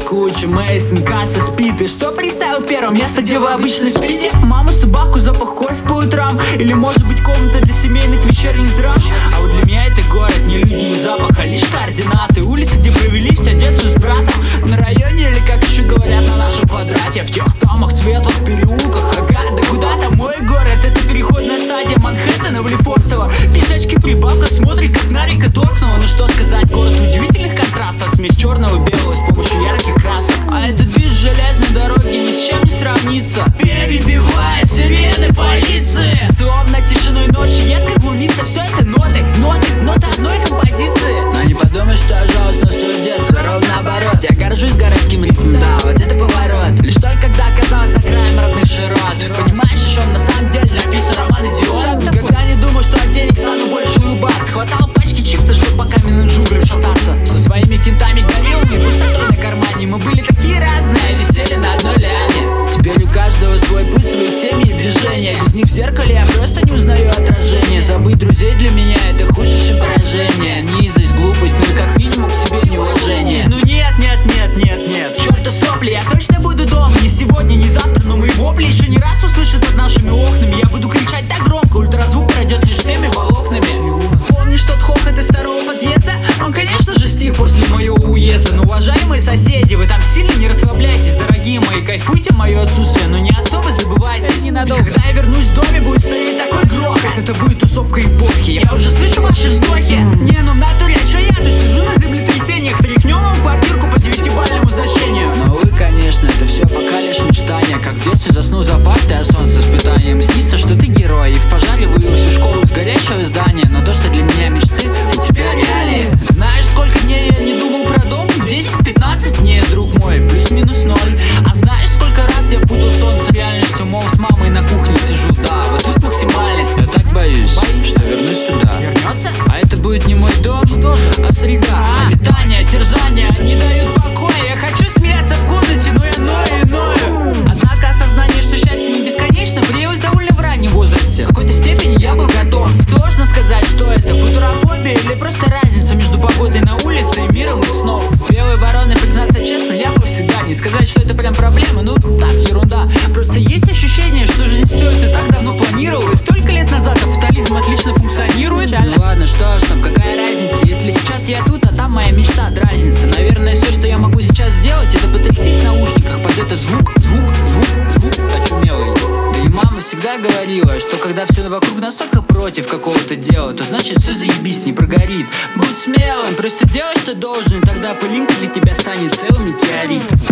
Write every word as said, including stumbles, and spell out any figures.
Куча, Мейсон, касса, спит. И что представил первое место, где вы обычно спите? Маму, собаку, запах кофе по утрам. Или может быть комната для семейных вечерних драм. А вот для меня это город, не люди, не запах, а лишь координаты. Улицы, где провели все детство с братом. На районе или, как еще говорят, на нашем квадрате. В тех домах, светлых переулках. Ага, да куда там мой город? Это переходная стадия Манхэттена в Лефортово. Пиджачки прибавка смотрит, как на река Торкнула. Ну что сказать, город удивительных контрастов. Смесь черного и белого с помощью ярких красок. А этот вид железной дороги ни с чем не сравнится. Перебивая сирены полиции. Словно тишиной ночи едко глумится. Все это ноты, ноты, ноты одной композиции. Но не подумай, что я жалостно стою в детстве. Ровно наоборот, я горжусь городским ритмом. Да, вот это поворот. Лишь только когда оказалась за краем родных широт. Понимаешь, еще на самом деле написан роман «Идиот». Никогда не думал, что от денег стану больше улыбаться. Хватало пачки чипса, чтобы по каменным джунглям шататься. Со своими кентами, гориллами, пустотой на кармане. Мы были такие разные, висели на одной ляне. Теперь у каждого свой путь, свои семьи и движения. Без них в зеркале я просто не узнаю отражение. Забыть друзей для меня это худшее поражение. Низость, глупость, ну и как минимум к себе неуважение. Ну нет, нет, нет, нет, нет. К черту сопли, я точно буду дома. Не сегодня, не завтра, но мои вопли еще не раз услышат под нашими окнами. Я буду кричать так громко, ультразвук пройдет лишь всеми волокнами. Помнишь тот хохот из старого подъезда? Он, конечно же, стих после моего уезда. Но, уважаемые соседи, вы там сильно не расслабляйтесь. Дорогие мои, кайфуйте мое отсутствие, но не особо забывайтесь. Ненадолго. Когда я вернусь в доме, будет стоять такой грохот. Это будет тусовка эпохи. Я уже слышу ваши вздохи. Не, ну в натуре, а чё я тут сижу на землетрясениях? Тряхнем вам квартирку по девятибалльному значению. Но увы, конечно, это все пока лишь мечтание. Как в детстве заснул за партой, а сон с испытанием. Снится, что ты герой, и в пожаре вывел всю школу с горящего здания. Но то, что для меня мечты, у тебя реалии. Знаешь, сколько дней я не думал про дом? десять-пятнадцать? Нет, друг мой, плюс-минус ноль. А знаешь, сколько раз я путал сон с реальностью? Мол, с мамой на кухне сижу, да, вот тут максимальность. Я так боюсь, боюсь, что вернусь сюда. Вернется? А это будет не мой дом, что же? А среда, а, метания, терзания не дают покоя. Я хочу смеяться в комнате, но я ною и ною. Однако осознание, что счастье не бесконечно, появилось довольно в раннем возрасте. В какой-то степени я был готов. Сложно сказать, что это футурофобия или просто разница между погодой на улице и миром из снов. Белой вороной, признаться честно, я был всегда. Не сказать, что это прям проблема, ну так, ерунда. Просто есть ощущение, что жизнь все это так давно планировалась. Столько лет назад, а фатализм отлично функционирует. Ну ладно, что ж там, какая разница? Если сейчас я тут, а там моя мечта дразнится. Наверное, все, что я могу сейчас сделать, это потрястись в наушниках под этот звук, звук, звук, звук очумелый. Да и мама всегда говорила, что когда все вокруг настолько против какого-то дела, то значит все заебись, не прогорит. Будь смелым, просто делай, что должен, и тогда пылинка для тебя станет целым метеорит.